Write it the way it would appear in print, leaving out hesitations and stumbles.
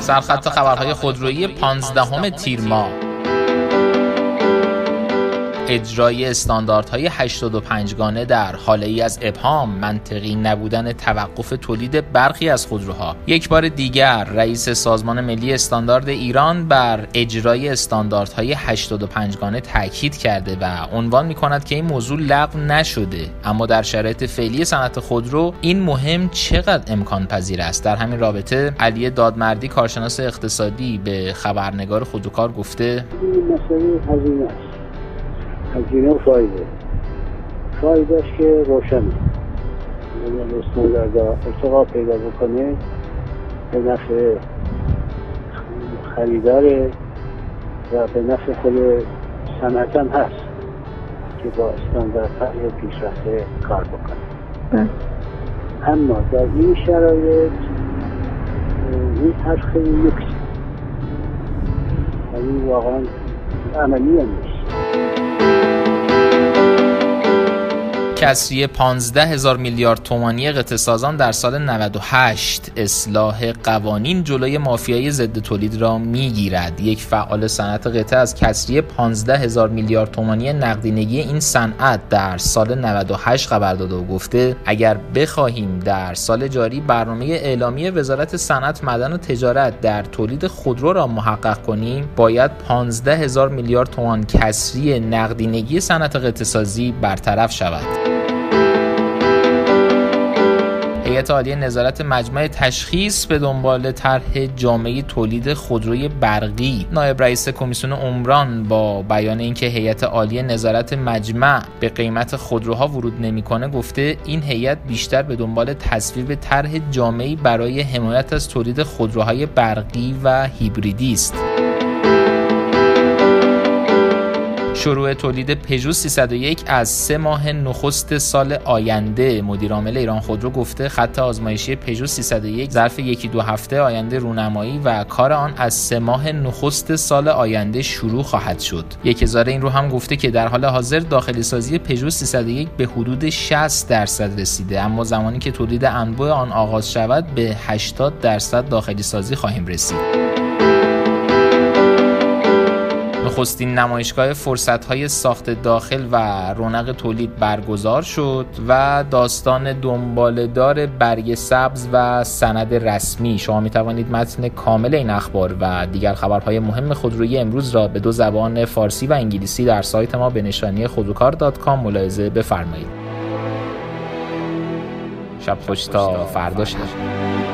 سرخط خبرهای خودرویی 15 تیر ماه. اجرای استانداردهای 85 گانه در حاله ای از ابهام، منطقی نبودن توقف تولید برخی از خودروها. یک بار دیگر رئیس سازمان ملی استاندارد ایران بر اجرای استانداردهای 85 گانه تاکید کرده و عنوان می‌کند که این موضوع لغو نشده، اما در شرایط فعلی صنعت خودرو این مهم چقدر امکان پذیر است. در همین رابطه علی دادمردی، کارشناس اقتصادی، به خبرنگار خودروکار گفته این مسئله هزینه است. هزینه و فایدهش که روشنه. اگر استاندارد ارتقا پیدا بکنه به نفع خریداره و به نفع خود صنعت هم هست که با استانداردهای پیشرفته کار بکنه. اما در این شرایط این حرف خیلی لوکس، یعنی واقعا عملی هم نیست. کسری 15,000 میلیارد تومانی قطعه سازان در سال 98 اصلاح قوانین جلوی مافیای ضد تولید را میگیرد. یک فعال صنعت قطعه از کسری 15,000 میلیارد تومانی نقدینگی این صنعت در سال 98 خبر داده و گفته اگر بخواهیم در سال جاری برنامه اعلامی وزارت صنعت، معدن و تجارت در تولید خودرو را محقق کنیم، باید 15,000 میلیارد تومان کسری نقدینگی صنعت قطعه سازی برطرف شود. هیئت عالیه نظارت مجمع تشخیص به دنبال طرح جامعه تولید خودروی برقی. نایب رئیس کمیسیون عمران با بیان اینکه هیئت عالیه نظارت مجمع به قیمت خودروها ورود نمی‌کنه گفته این هیئت بیشتر به دنبال تصویب طرح جامعی برای حمایت از تولید خودروهای برقی و هیبریدی است. شروع تولید پژو 301 از 3 ماه نخست سال آینده. مدیرعامل ایران خودرو گفته خط آزمایشی پژو 301 ظرف 1-2 هفته آینده رونمایی و کار آن از 3 ماه نخست سال آینده شروع خواهد شد. یک هزاره این رو هم گفته که در حال حاضر داخلی سازی پژو 301 به حدود 60% رسیده، اما زمانی که تولید انبوه آن آغاز شود به 80% داخلی سازی خواهیم رسید. نخستین نمایشگاه فرصت‌های ساخت داخل و رونق تولید برگزار شد و داستان دنباله‌دار برگ سبز و سند رسمی. شما می‌توانید متن کامل این اخبار و دیگر خبرهای مهم خودرویی امروز را به 2 زبان فارسی و انگلیسی در سایت ما به نشانی خودروکار.com ملاحظه بفرمایید. شب خوش تا فردا شب.